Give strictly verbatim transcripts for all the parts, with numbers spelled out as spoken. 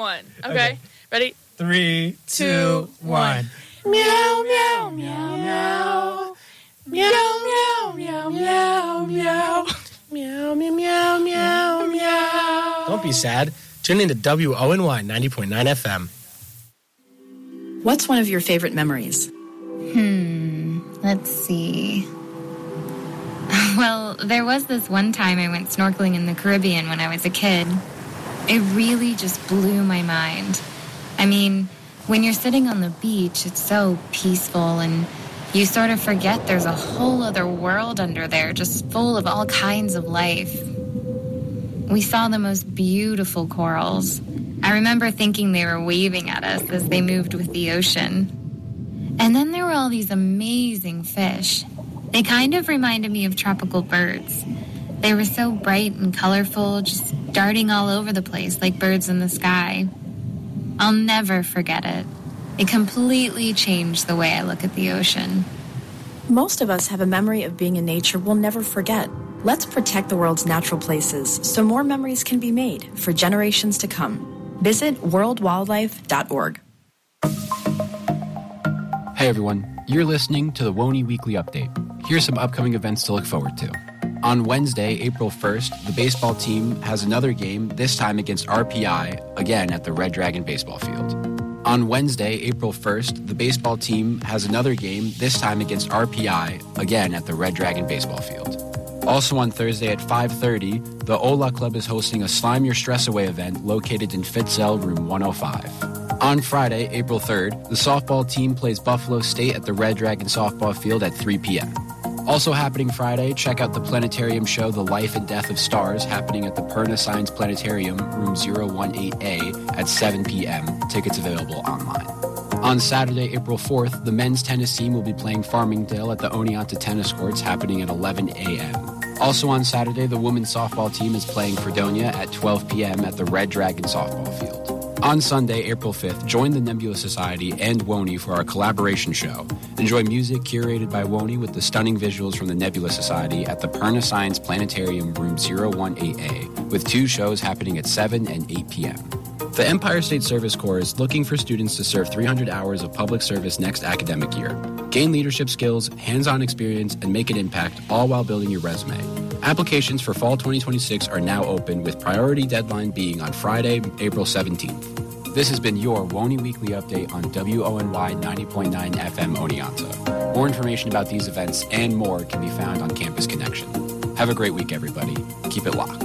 one. Okay. okay. Ready? Three, two, one. Meow, meow, meow, meow. Meow, meow, meow, meow, meow. Meow, meow, meow, meow, meow. Don't be sad. Tune in to W O N Y ninety point nine F M. What's one of your favorite memories? Hmm, let's see. Well, there was this one time I went snorkeling in the Caribbean when I was a kid. It really just blew my mind. I mean, when you're sitting on the beach, it's so peaceful and you sort of forget there's a whole other world under there, just full of all kinds of life. We saw the most beautiful corals. I remember thinking they were waving at us as they moved with the ocean. And then there were all these amazing fish. They kind of reminded me of tropical birds. They were so bright and colorful, just darting all over the place like birds in the sky. I'll never forget it. It completely changed the way I look at the ocean. Most of us have a memory of being in nature we'll never forget. Let's protect the world's natural places so more memories can be made for generations to come. Visit world wildlife dot org. Hey everyone, you're listening to the W O N Y Weekly Update. Here's some upcoming events to look forward to. On Wednesday, April first, the baseball team has another game, this time against R P I, again at the Red Dragon Baseball Field. On Wednesday, April first, the baseball team has another game, this time against R P I, again at the Red Dragon Baseball Field. Also on Thursday at five thirty, the Ola Club is hosting a Slime Your Stress Away event located in Fitzell, room one oh five. On Friday, April third, the softball team plays Buffalo State at the Red Dragon Softball Field at three p.m. Also happening Friday, check out the planetarium show The Life and Death of Stars happening at the Perna Science Planetarium, room zero one eight A at seven p.m. Tickets available online. On Saturday, April fourth, the men's tennis team will be playing Farmingdale at the Oneonta Tennis Courts happening at eleven a.m. Also on Saturday, the women's softball team is playing Fredonia at twelve p.m. at the Red Dragon Softball Field. On Sunday, April fifth, join the Nebula Society and W O N Y for our collaboration show. Enjoy music curated by W O N Y with the stunning visuals from the Nebula Society at the Perna Science Planetarium, room zero one eight A, with two shows happening at seven and eight p.m. The Empire State Service Corps is looking for students to serve three hundred hours of public service next academic year. Gain leadership skills, hands-on experience, and make an impact, all while building your resume. Applications for fall twenty twenty-six are now open, with priority deadline being on Friday, April seventeenth. This has been your W O N Y Weekly Update on W O N Y ninety point nine F M Oneonta. More information about these events and more can be found on Campus Connection. Have a great week, everybody. Keep it locked.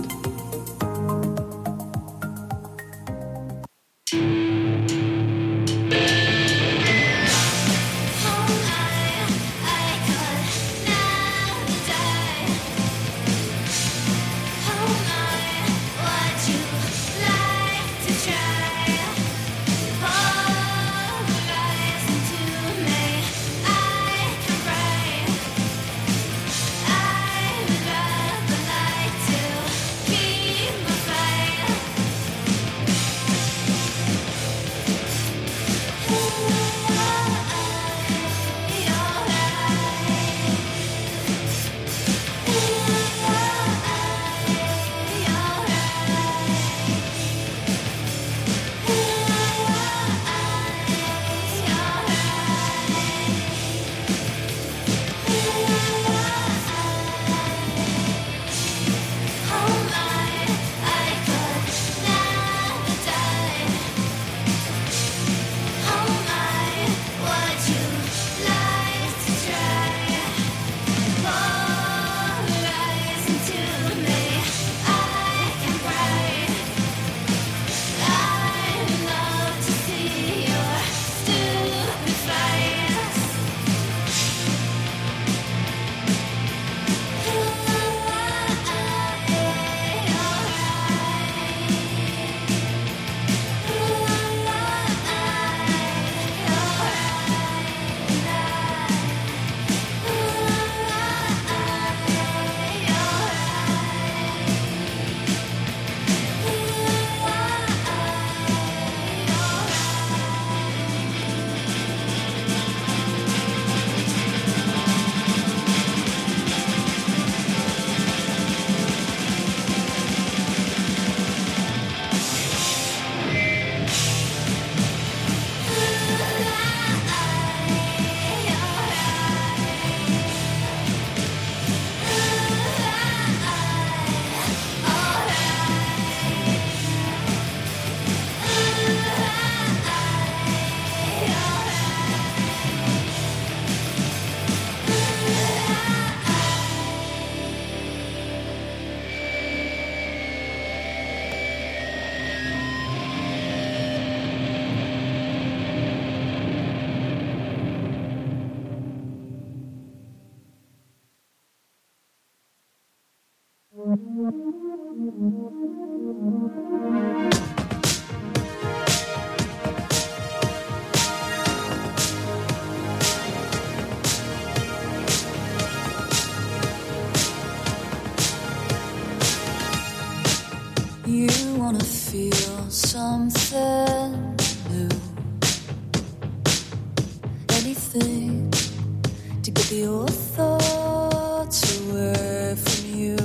With your thoughts away from you,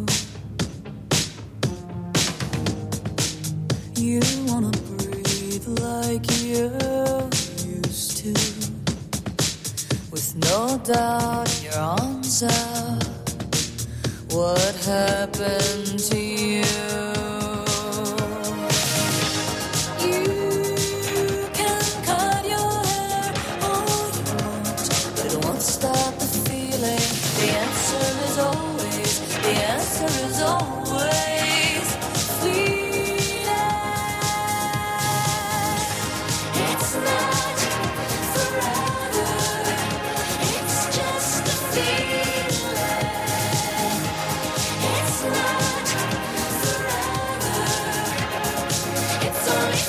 you wanna breathe like you used to, with no doubt your arms out. What happened to you? Stop the feeling. The answer is always, the answer is always fleeting. It's not forever, it's just a feeling. It's not forever, it's only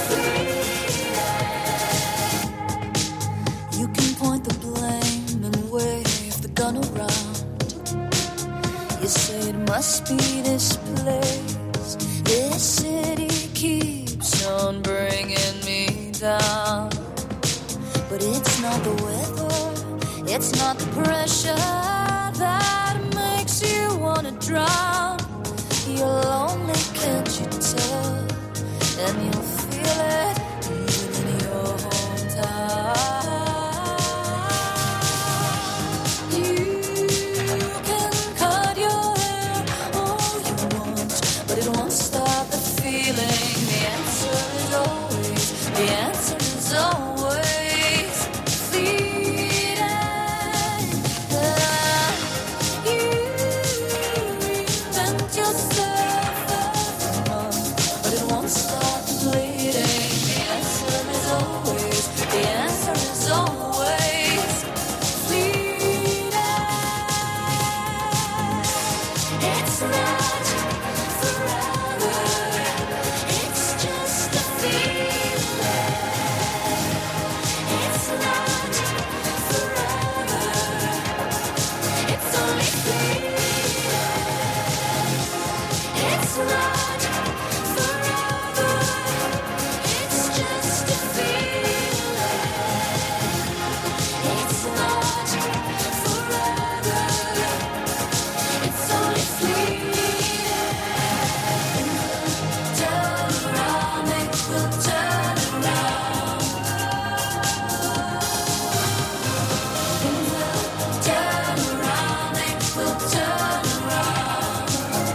fleeting. You can point the blame, wave the gun around. You say it must be this place. This city keeps on bringing me down. But it's not the weather, it's not the pressure that makes you wanna drown. You're lonely, can't you tell? And you'll feel it even in your hometown. The answer is always fleeting. You invent yourself every month, but it won't stop bleeding. The answer is always, the answer is always fleeting. It's not forever, it's just a feeling. It's not forever, it's only fleeting. It's not forever, it's just a feeling. It's not forever, it's only fleeting. Turn around, it will turn around. Turn around, it will turn around.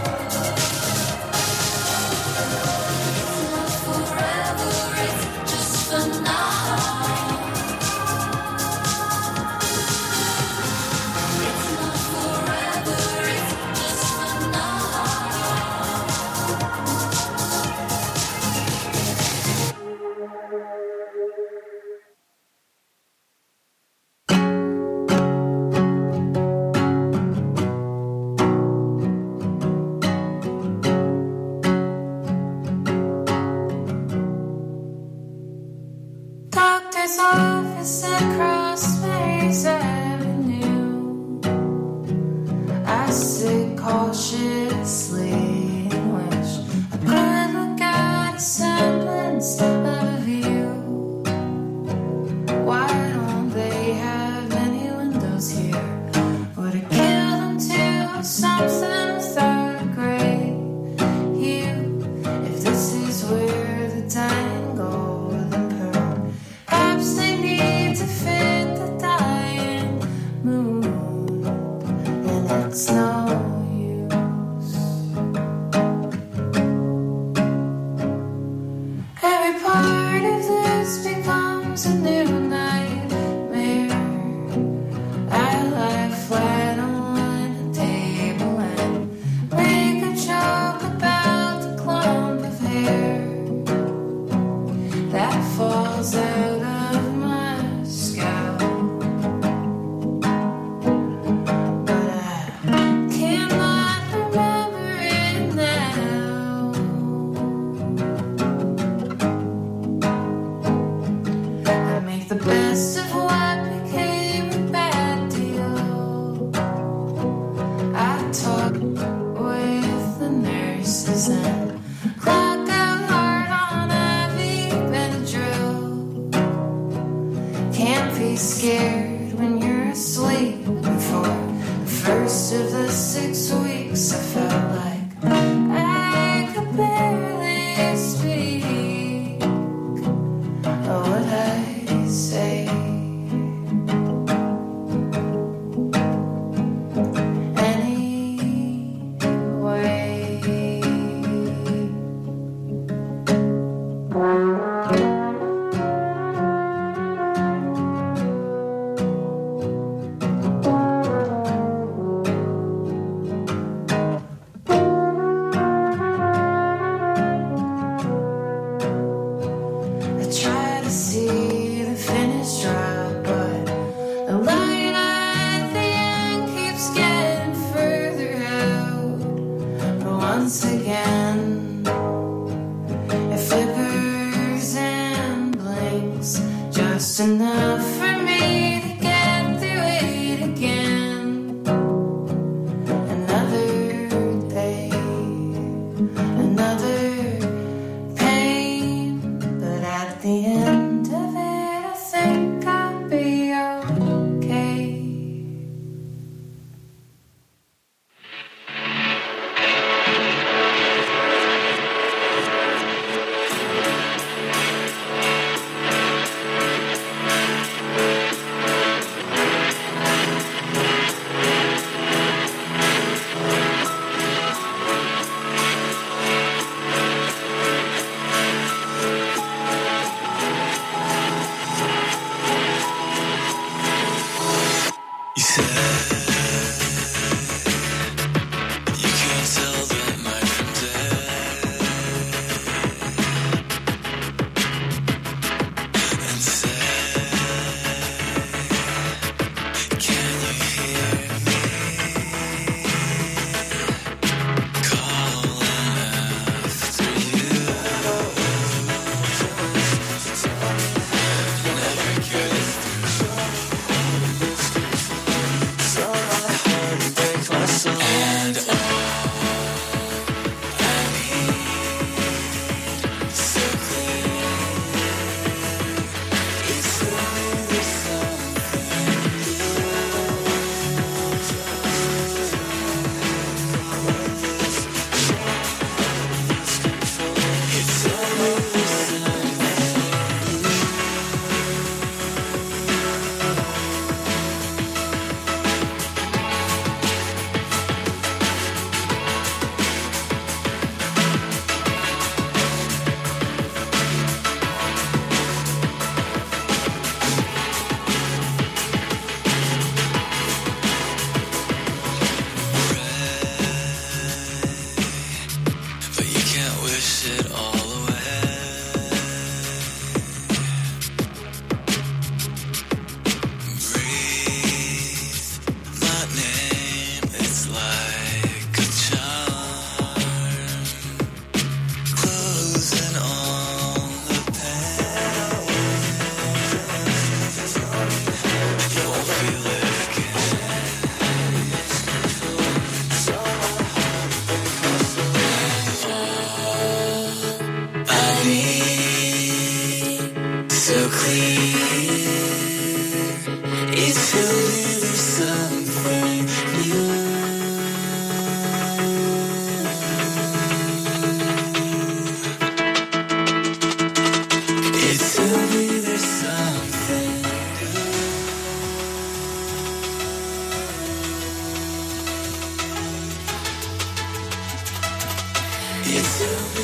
It's not forever, it's just for now. It's not forever, it's just for now. Doctor's office across Maze Avenue. I sit cautiously and wish I could look at a semblance of a view. Why don't they have any windows here? Would it kill them to something without a gray hue? If this is where the dying go, perhaps they need to fit the dying moon, and it's no use. Every part of this becomes a new nightmare. I lie flat on a table and make a joke about the clump of hair that falls out of my scalp. But I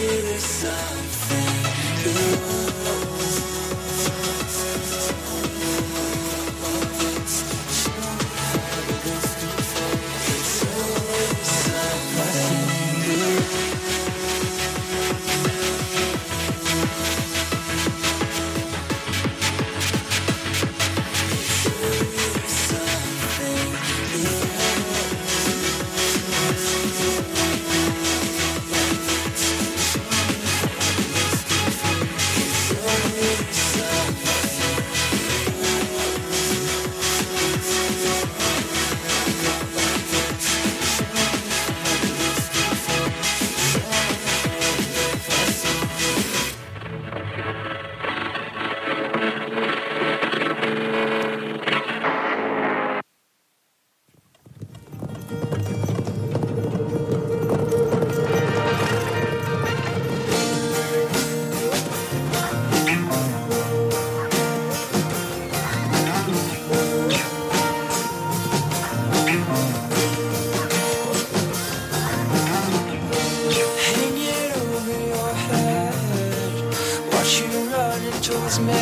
towards me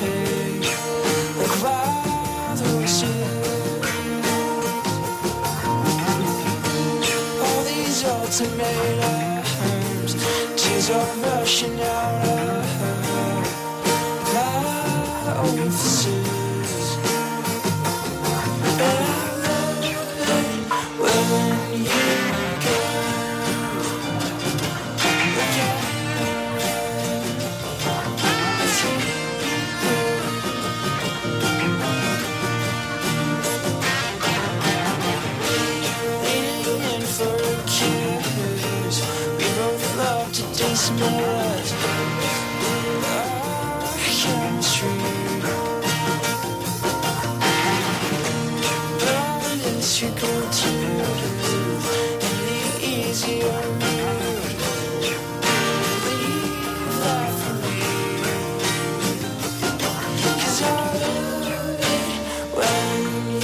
like wild horses. All these ultimatums, tears are rushing out of my orifices. And I love it when you go. Dismiss our chemistry, but all of this you go to, and the easier route, leave that for me, 'cause I love it when you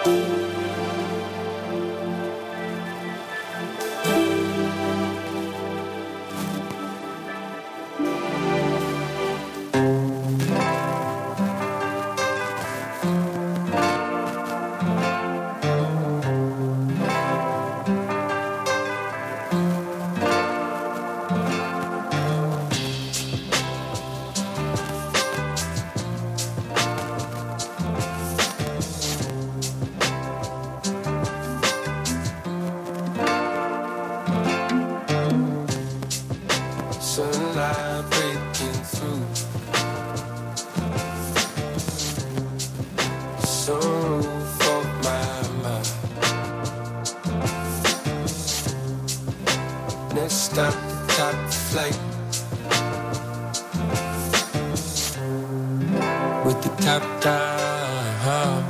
Sunlight breaking through. Sunroof of my mind. Next stop, the top flight. With the top down.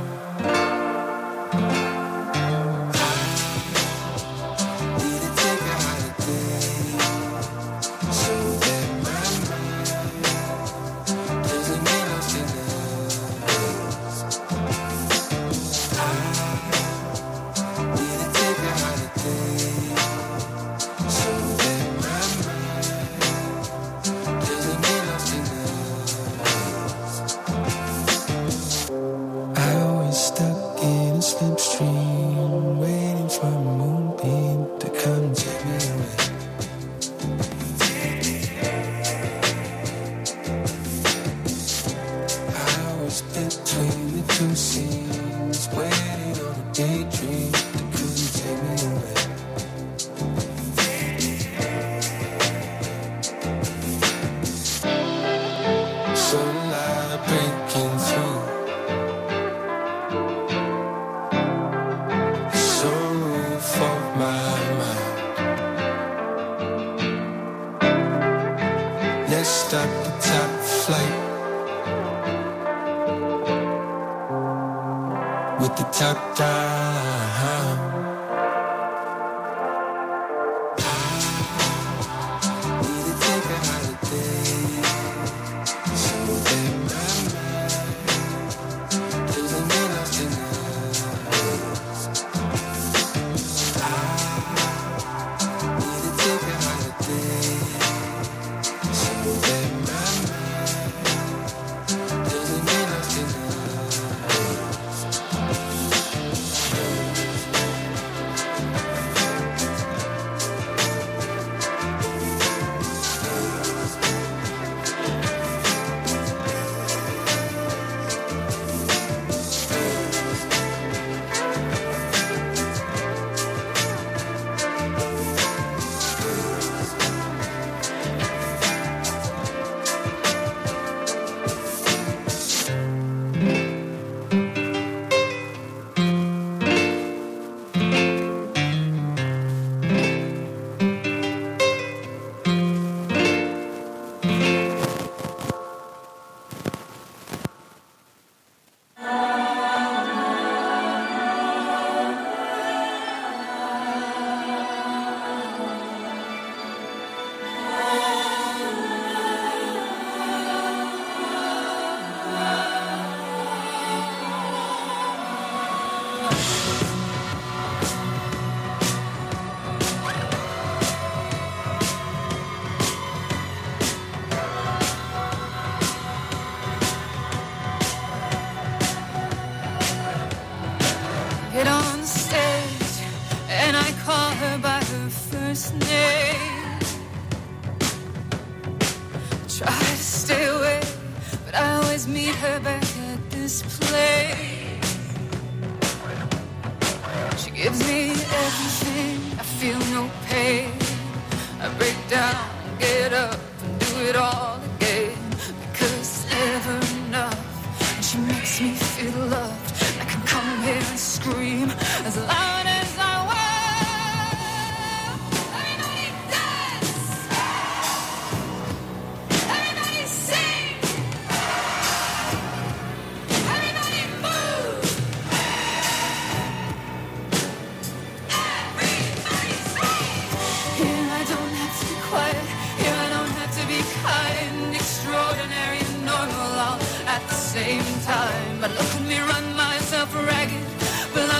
Same time, but look at me run myself ragged. Well,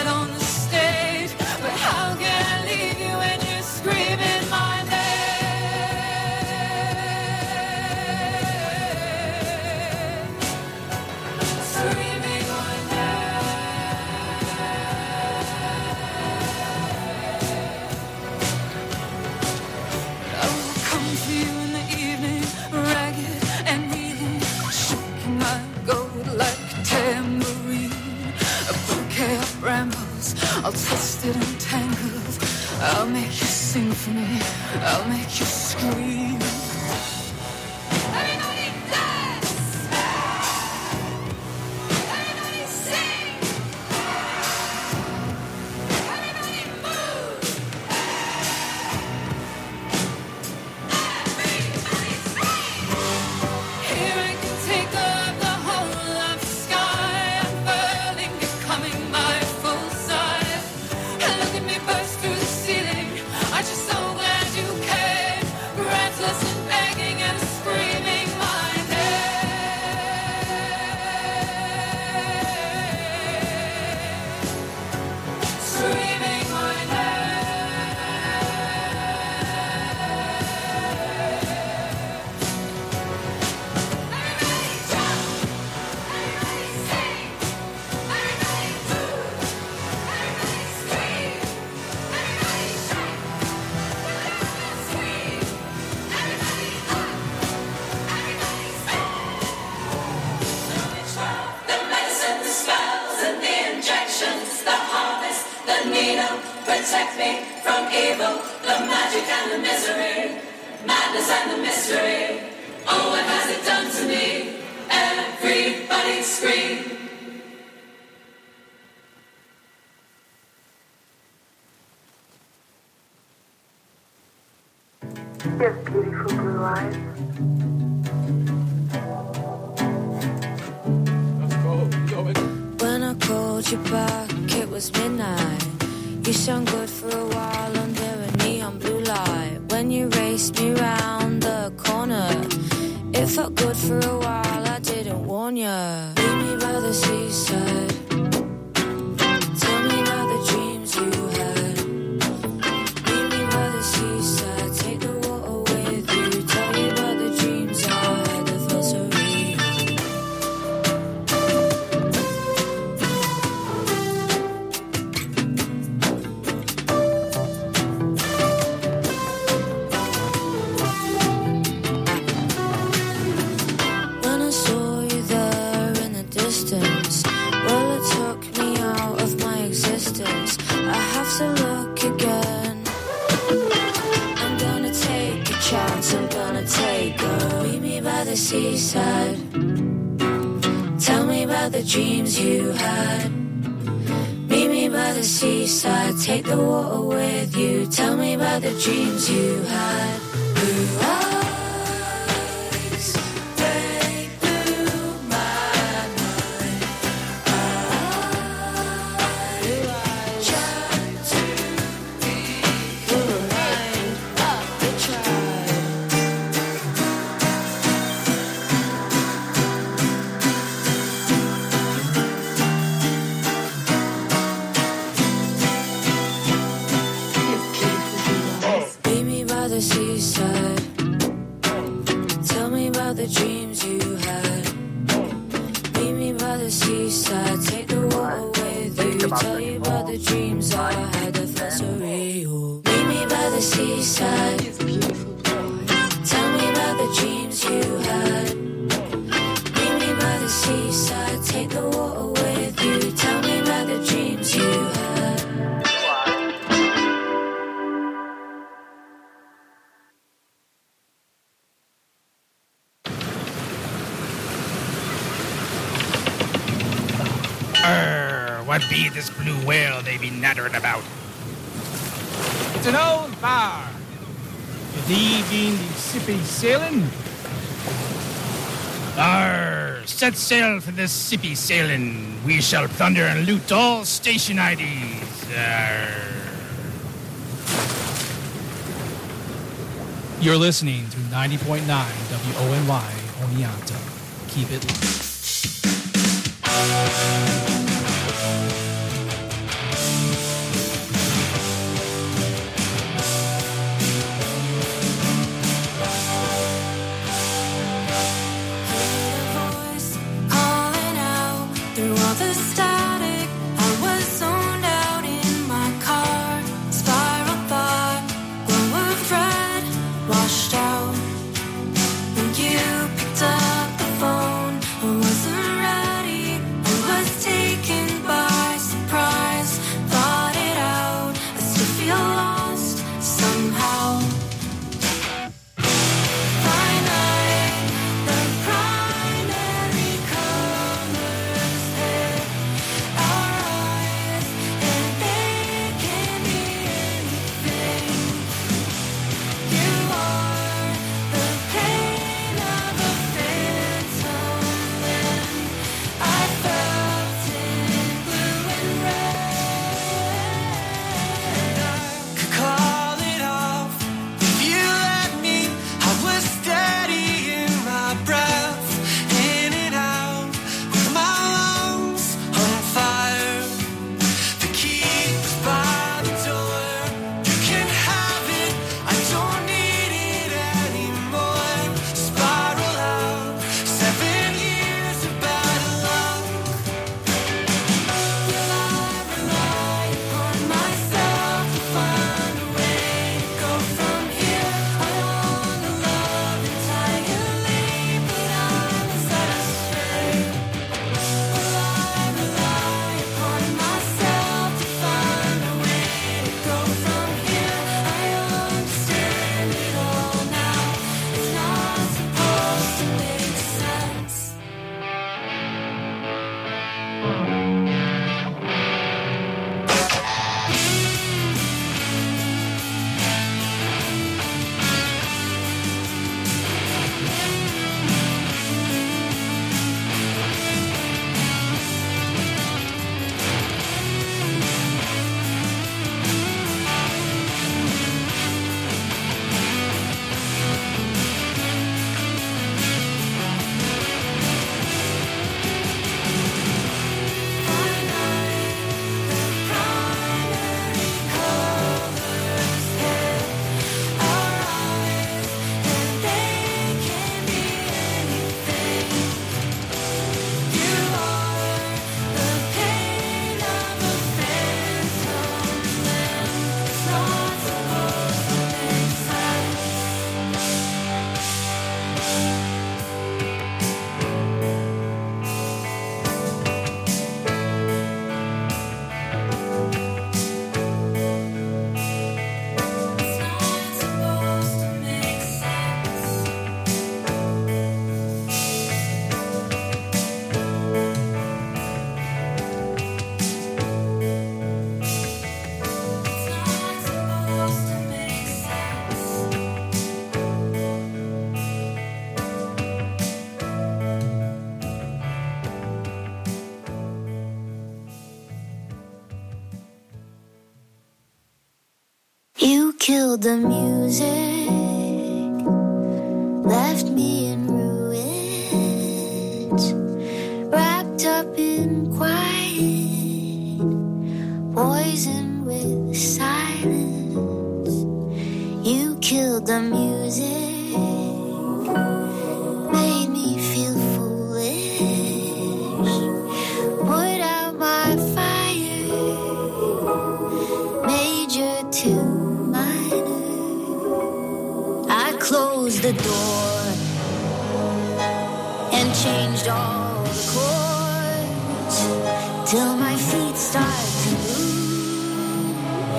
tangles, all twisted and tangled. I'll make you sing for me, I'll make you scream. Everybody dance! Everybody sing! Everybody move! Everybody scream! Here I can take up the whole of the sky, unfurling, becoming my full size. And look at me burst through the ceiling. Aren't you so glad you came? Breathless and begging and screaming my name. Screaming my name. Everybody jump! Everybody sing! Everybody move! Everybody scream! Everybody shout! Everybody scream! Everybody up! Everybody sing! The medicine, the spells, and the injections, the harvest, the needle, protect me from evil, the magic and the misery, madness and the mystery. Oh, what has it done to me? Everybody scream. You have beautiful blue eyes. When I called you back, it was midnight. You shone good for a while under a neon blue light. When you raced me round the corner, it felt good for a while, I didn't warn ya. Meet me by the seaside. Tell me about the dreams you had. Meet me by the seaside. Take the water with you. Tell me about the dreams I had that felt so real. When I saw you there in the distance, well, it took me out of my existence. I have to look again. I'm gonna take a chance, I'm gonna take a meet me by the seaside. Tell me about the dreams you had. Meet me by the seaside. Take the water with you. Tell me about the dreams you had. Blue eyes break through my mind. I try to be blind, but I try. Meet me by the seaside. Tell me about the dreams you had. Meet me by the seaside. Take the water with you. Tell you about the dreams I had that felt so real. Meet me by the seaside. Tell me about the dreams you had. Meet me by the seaside. Take the water with you. Tell me about the dreams you had. Arr, what be this blue whale they be nattering about? It's an old bar. Is he been the sippy sailing? Arr, set sail for this sippy sailing. We shall plunder and loot all station I Ds. Arr. You're listening to ninety point nine W O N Y Oneonta. Keep it low. Calling out through all the static. I was zoned out in my car. Spiral thought, glow of red, washed out. When you picked up the phone, I wasn't ready. I was taken killed the music, left me in ruins, wrapped up in quiet, poisoned with silence. You killed the music, made me feel foolish, put out my fire, major to minor. I closed the door and changed all the chords till my feet start to move.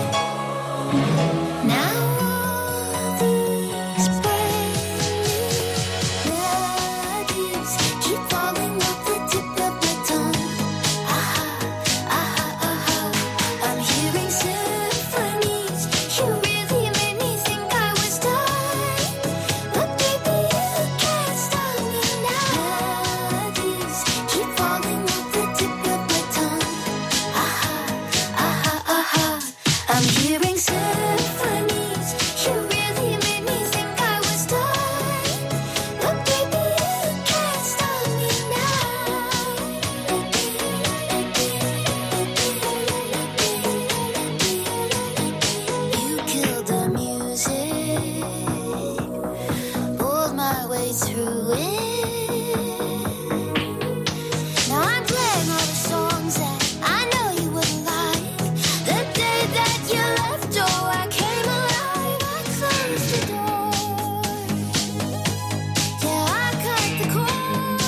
Now all these brand new melodies keep falling off the tip of my tongue. Aha, aha, aha. I'm hearing symphonies. You really made me think I was done, but baby you can't stop me now. Melodies keep falling off the tip of my tongue. Aha, aha, aha. I'm hearing symphonies. You really made me think I was done, but baby you can't stop me now. You killed the music, pulled my way through it. Now I'm playing all the songs that I know you wouldn't like. The day that you left, oh, I came alive. I closed the door. Yeah, I cut the cord.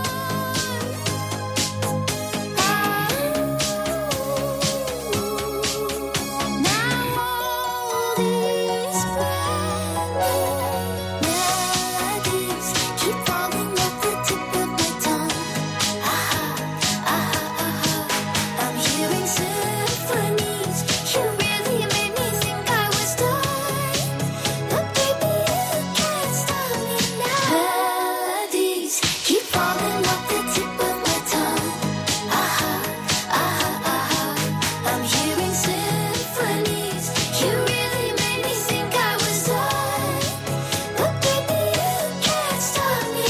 Now all these brand new melodies keep falling off the tip of my tongue. Aha, aha, aha. I'm hearing symphonies. You really made me think I was done, but baby you can't stop me now. Melodies keep falling off the tip of my tongue. Aha, aha, aha. I'm hearing symphonies. You really made me think I was done, but baby you can't stop me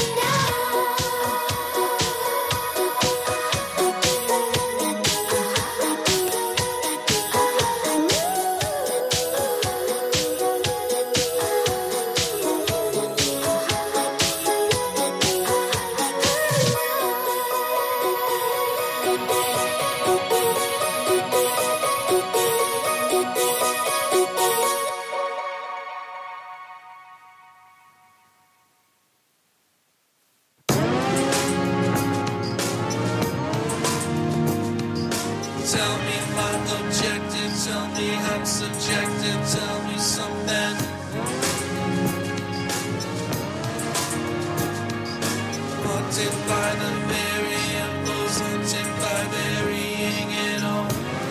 Tell me my objective, tell me I'm subjective, tell me something. Haunted by the variables, haunted by varying it all.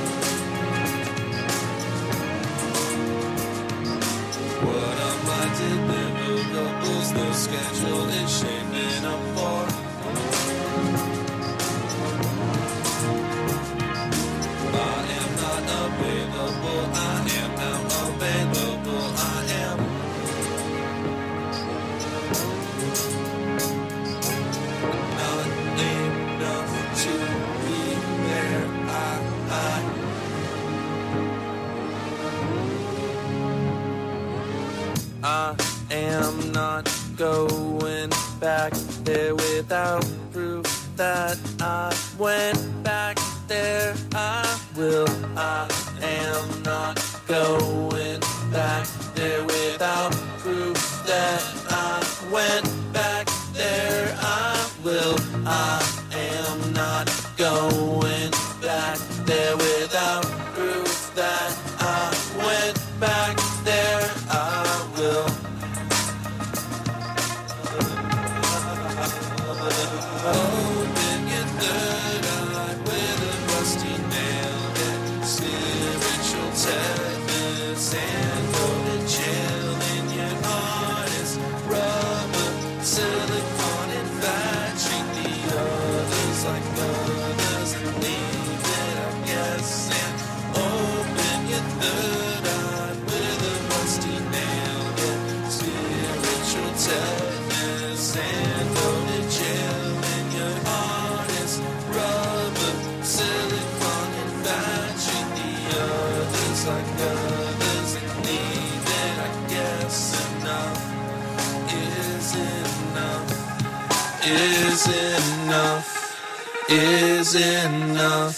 What are my deliverables? The schedule is shaping up for. I am not available, I am now available, I am. Not enough to be there, I, I. I am not going back there without proof that I went back there. I will. I am not going back there without proof that I went back there. I will. I am not going back there without proof that I went back there. I will. Open your third eye with a rusty nail and spiritual tetanus and go to jail in your heart is rubber, silicone and fat. Treat the others like others and leave it, I guess. And open your third eye with a rusty looks like others need it. I guess enough is enough, is enough, is enough.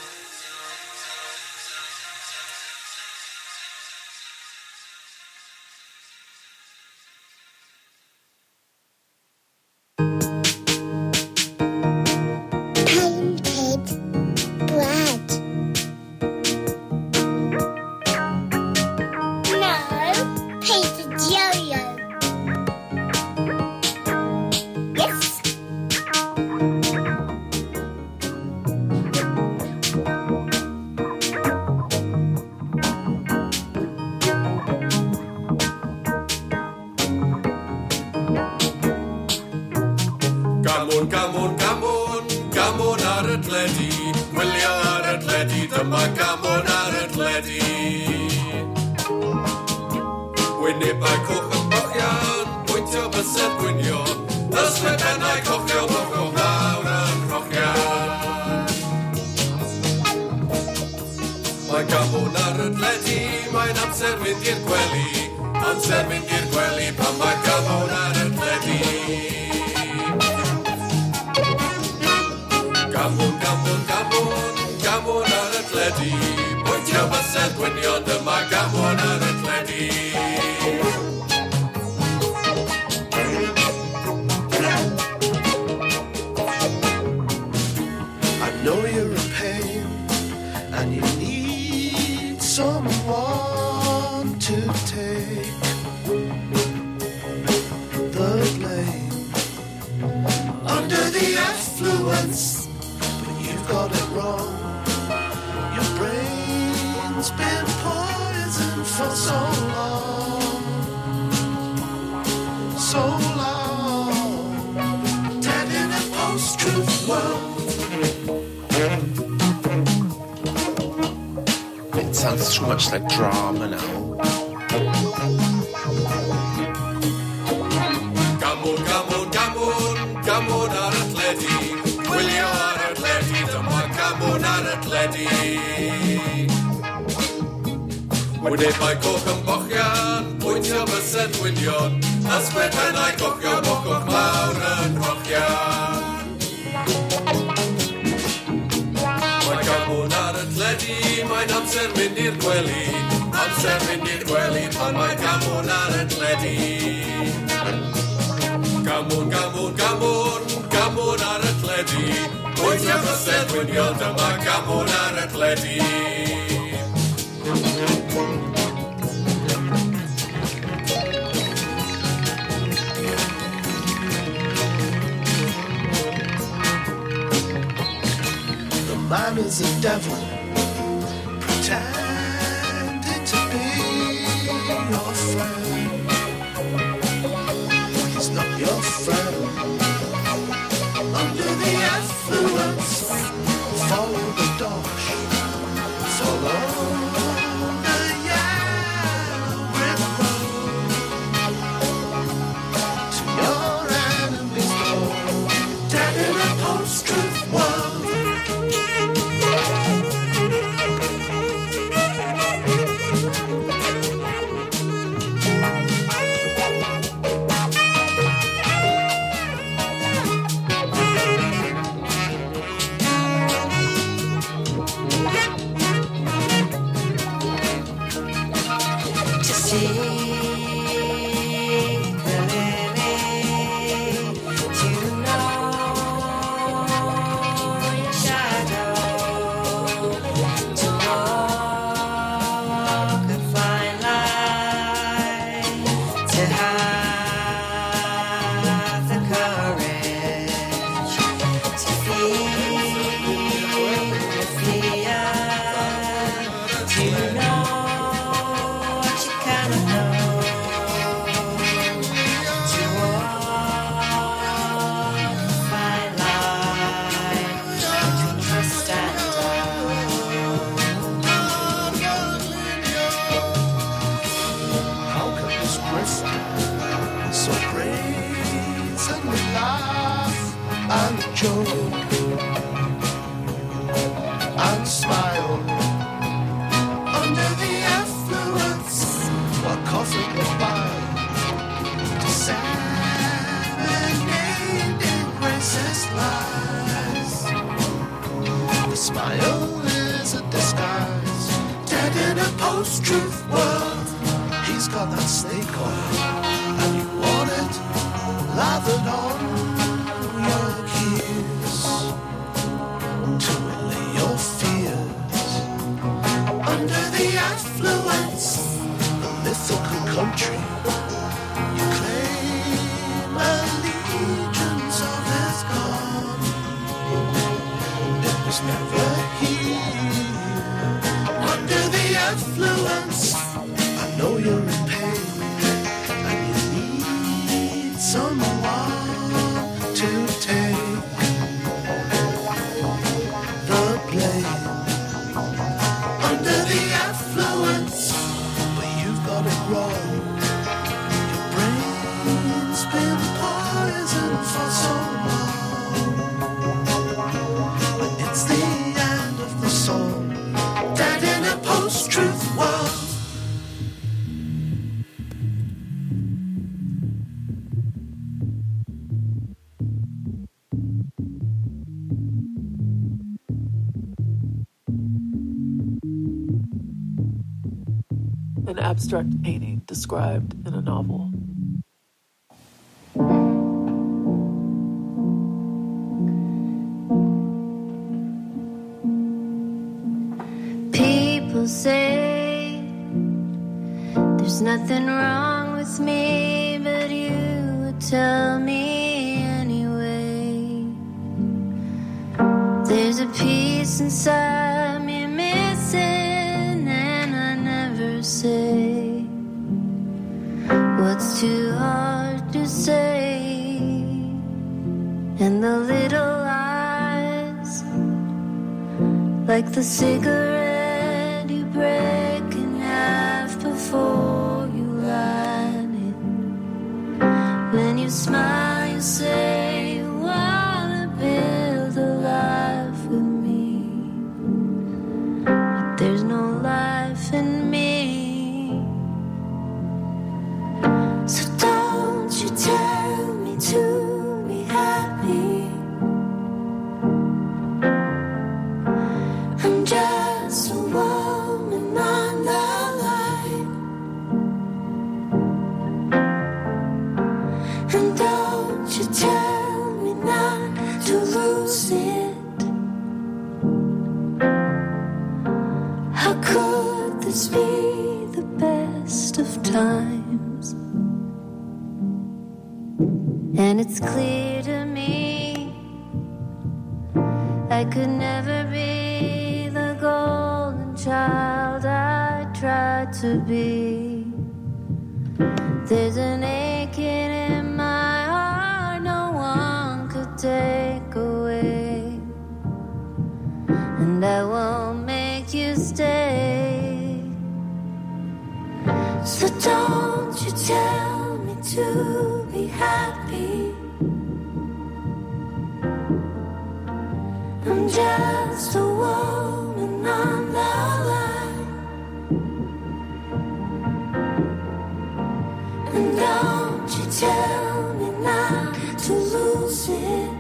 Like drama now. Come on, come on, come on, come on, our atleti. Will you our atleti? Come on, our atleti. Would it by Kochen Bochjan, point your beset with yon, as with an I cock your book of Mauren Bochjan. Mijn amser vindir gwely, amser vindir gwely, pan my gamonar atleti. Gamon, gamon, gamon, gamonar atleti. Pwynt your beset with yon, dyma gamonar atleti. The man is a devil, pretending to be your friend. He's not your friend. Under the affluence, follow the dosh, follow the yellow brick road to your enemy's door, dead in a post-truth world. Under the post-truth world. He's got that snake oil, and you want it lathered on your keys to allay your fears. Under the affluence, the mythical country, you claim allegiance of his God. It was never here. Under the affluence, I know you're in pain, and you need someone to take the blame. Under the affluence, but you've got it wrong. Your brain's been poisoned for so long, and it's the end of the song. Dead in a post-truth world. An abstract painting described in a novel. People say there's nothing wrong with me, but you would tell me anyway. There's a piece inside me missing, and I never say what's too hard to say. And the little lies, like the cigarette you break in half before you light it. When you smile, you say you wanna build a life with me, but there's no life in me. So don't you tell me to be happy. I'm just a woman on the line, and don't you tell me not to lose it. How could this be the best of times? And it's clear to me I could never be the golden child I tried to be. There's an aching in my heart no one could take away, and I won't make you stay. So don't you tell me to be happy. I'm just a woman on the line, and don't you tell me not to lose it.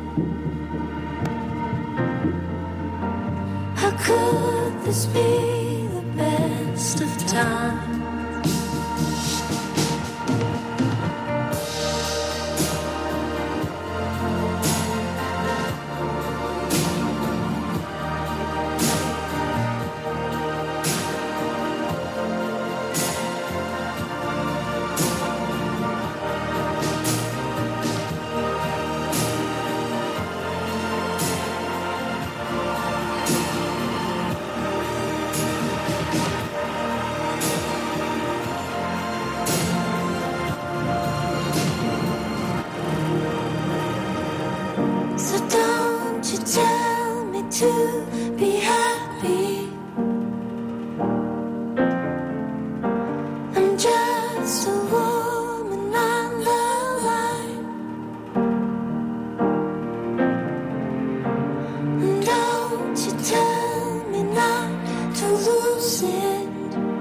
How could this be the best of times? So don't you tell me to be happy. I'm just a woman on the line, and don't you tell me not to lose it.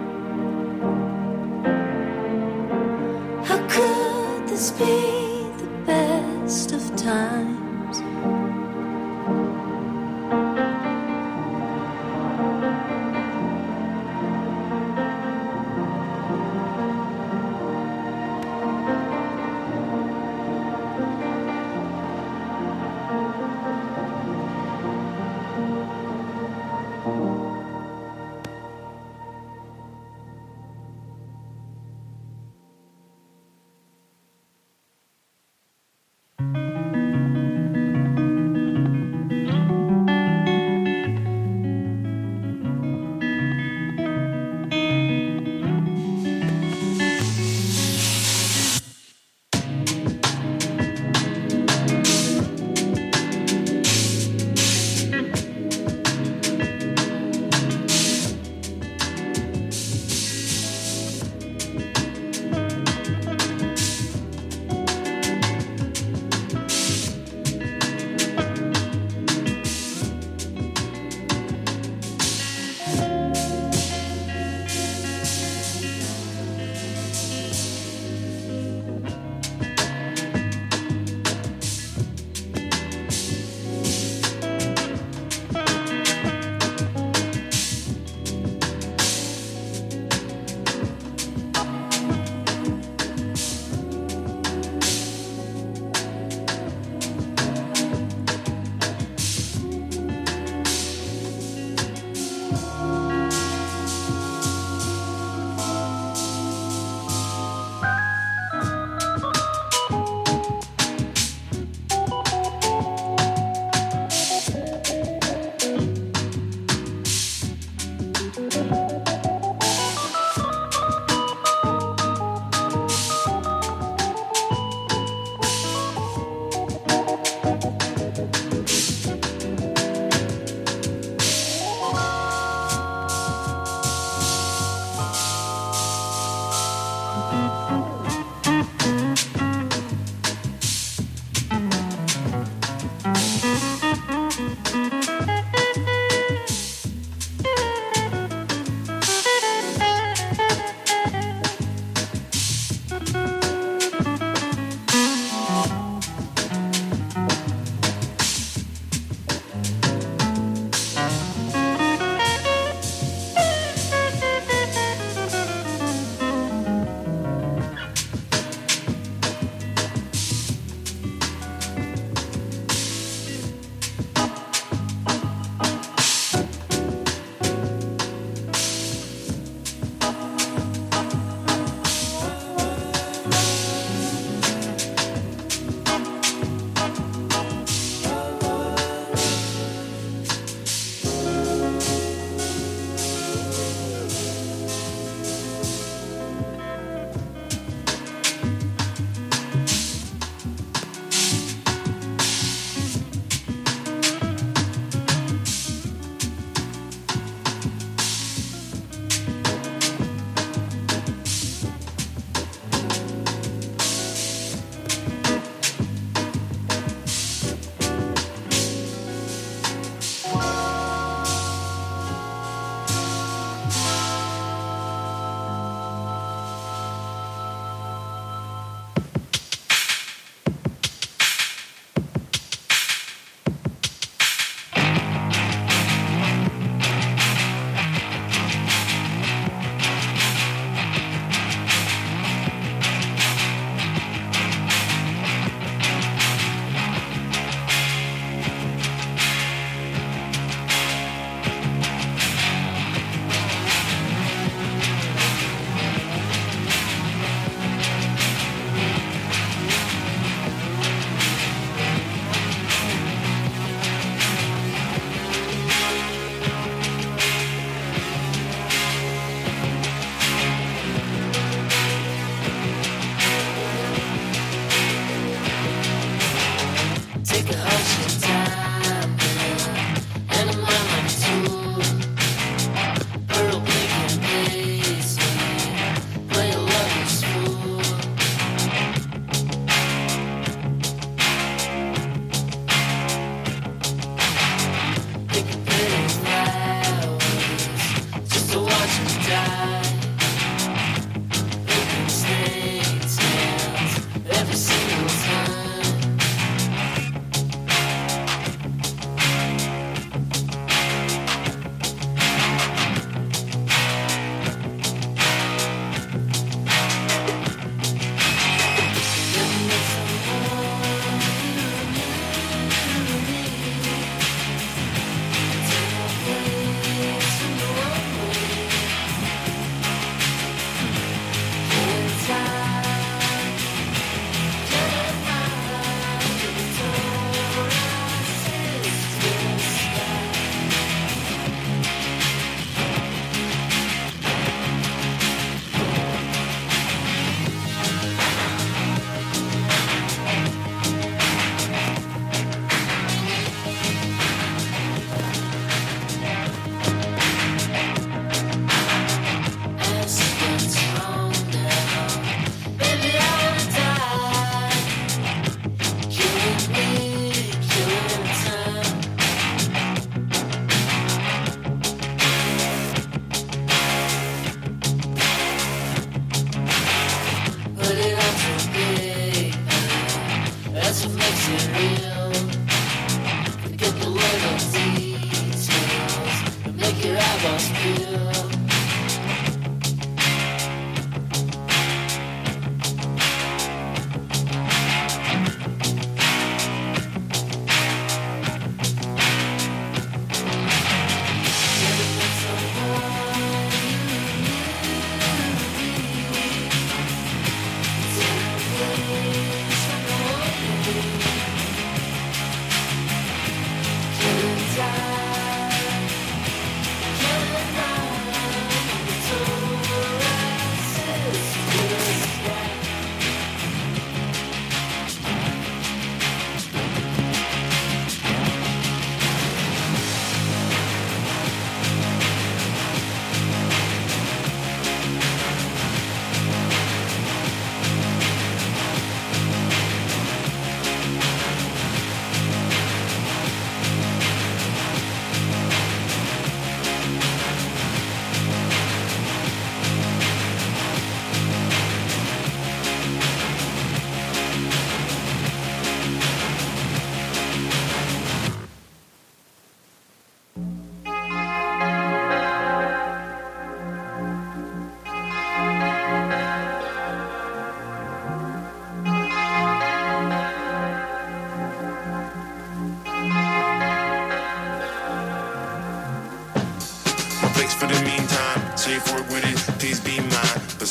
How could this be the best of times?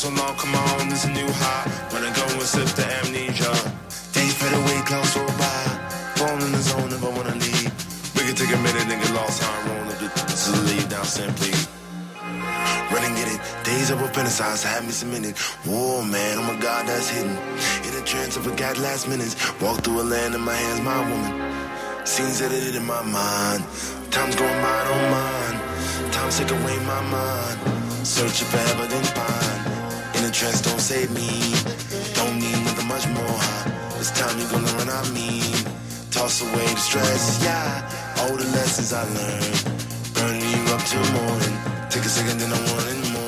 so long, come on, this a new high. When I go and sip the amnesia. Days fade away, clouds roll by. Falling in the zone if I wanna leave. We can take a minute and get lost how I'm rolling up the to lay down simply. Run and get it. Days of fantasize had me cemented. Whoa, man, oh my God, that's hidden. In a trance, I forgot last minutes. Walk through a land in my hands, my woman. Scenes edited in my mind. Time's going by, don't mind. Time take away my mind. Searching for forever, then find. In a trance, don't save me. Don't need nothing much more. It's time you're gonna run out me. Toss away the stress, yeah. All the lessons I learned. Burning you up till morning. Take a second, then I want it more.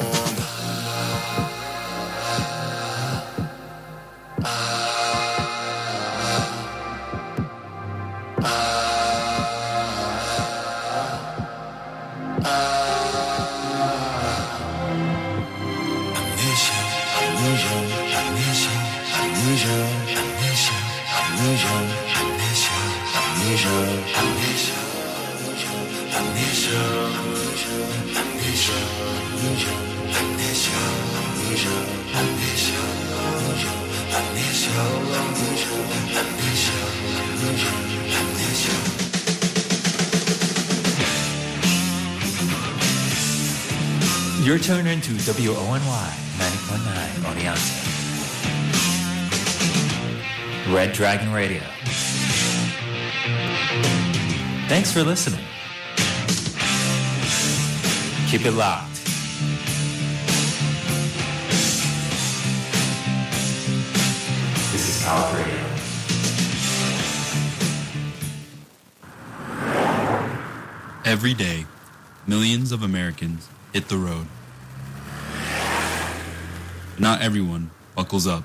You're tuned into W O N Y ninety point nine Oneonta. Red Dragon Radio. Thanks for listening. Keep it locked. This is Power Radio. Every day, millions of Americans hit the road. But not everyone buckles up.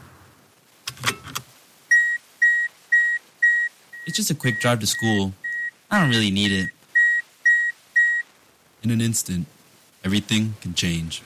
It's just a quick drive to school. I don't really need it. In an instant, everything can change.